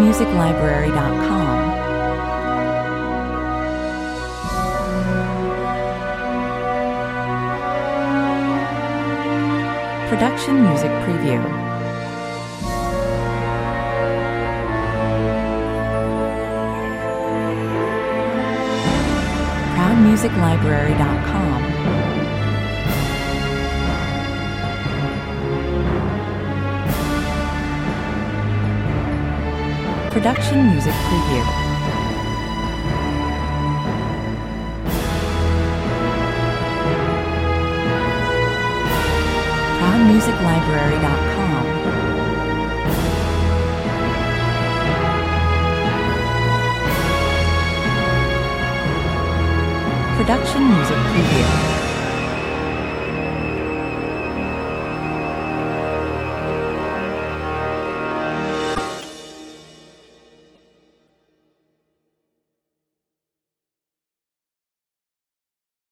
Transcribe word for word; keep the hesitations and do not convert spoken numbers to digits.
music library dot com. Production Music Preview. proud music library dot com. Production Music Preview. proud music library dot com. Production Music Preview.